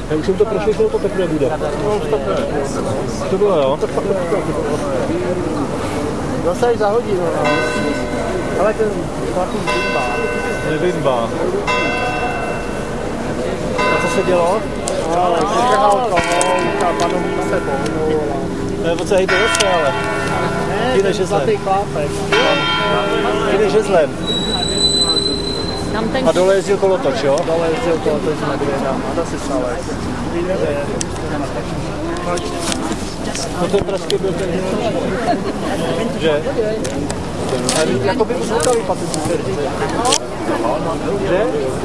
Já už jsem to prošel, že to teprve bude. To bylo, jo? Zase až za hodinu, no. Ale ten chlapík vymbá. Nevymbá. A co se dělo? Ale přijel alkohol, panovník se pohnul. To je docela hejbe zase, ale. Ne, ten zlatý chlápek. Jde žezlem. A dole jezdil kolotoč, jo? Dole jezdil kolotoč s medvědama. A zase Salek. No ten pražský byl ten že? Jako by už hotavý patent. Že?